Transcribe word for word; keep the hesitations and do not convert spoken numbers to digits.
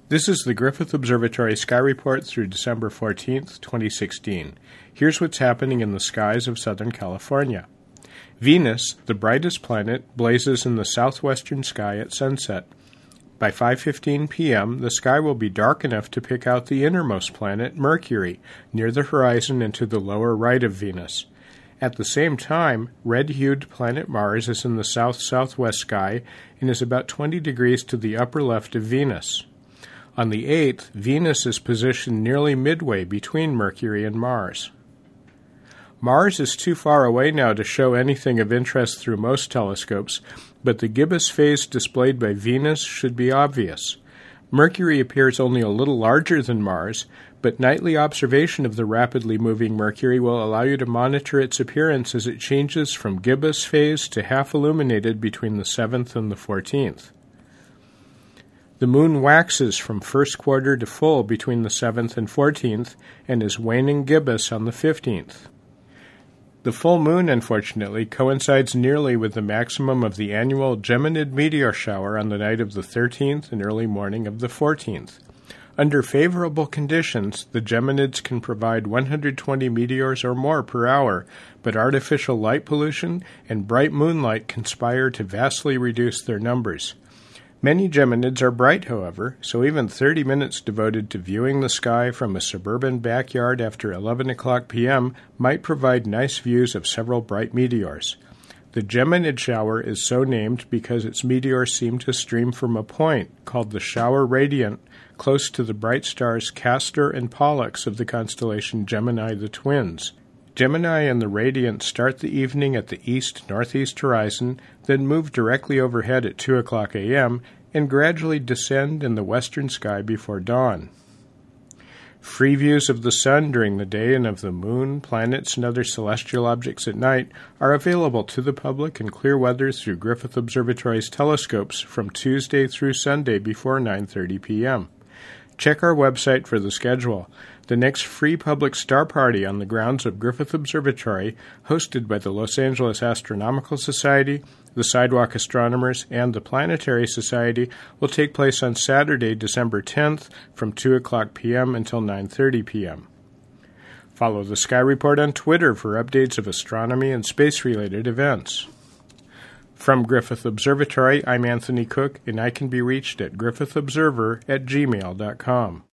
This is the Griffith Observatory Sky Report through December fourteenth, twenty sixteen. Here's what's happening in the skies of Southern California. Venus, the brightest planet, blazes in the southwestern sky at sunset. By five fifteen p.m., the sky will be dark enough to pick out the innermost planet, Mercury, near the horizon and to the lower right of Venus. At the same time, red-hued planet Mars is in the south-southwest sky and is about twenty degrees to the upper left of Venus. On the eighth, Venus is positioned nearly midway between Mercury and Mars. Mars is too far away now to show anything of interest through most telescopes, but the gibbous phase displayed by Venus should be obvious. Mercury appears only a little larger than Mars, but nightly observation of the rapidly moving Mercury will allow you to monitor its appearance as it changes from gibbous phase to half-illuminated between the seventh and the fourteenth. The moon waxes from first quarter to full between the seventh and fourteenth and is waning gibbous on the fifteenth. The full moon, unfortunately, coincides nearly with the maximum of the annual Geminid meteor shower on the night of the thirteenth and early morning of the fourteenth. Under favorable conditions, the Geminids can provide one hundred twenty meteors or more per hour, but artificial light pollution and bright moonlight conspire to vastly reduce their numbers. Many Geminids are bright, however, so even thirty minutes devoted to viewing the sky from a suburban backyard after eleven o'clock p.m. might provide nice views of several bright meteors. The Geminid shower is so named because its meteors seem to stream from a point called the shower radiant close to the bright stars Castor and Pollux of the constellation Gemini the Twins. Gemini and the radiant start the evening at the east-northeast horizon, then move directly overhead at two o'clock a.m., and gradually descend in the western sky before dawn. Free views of the sun during the day and of the moon, planets, and other celestial objects at night are available to the public in clear weather through Griffith Observatory's telescopes from Tuesday through Sunday before nine thirty p.m. Check our website for the schedule. The next free public star party on the grounds of Griffith Observatory, hosted by the Los Angeles Astronomical Society, the Sidewalk Astronomers, and the Planetary Society, will take place on Saturday, December tenth, from two o'clock p.m. until nine thirty p.m. Follow the Sky Report on Twitter for updates of astronomy and space-related events. From Griffith Observatory, I'm Anthony Cook, and I can be reached at griffith observer at gmail dot com.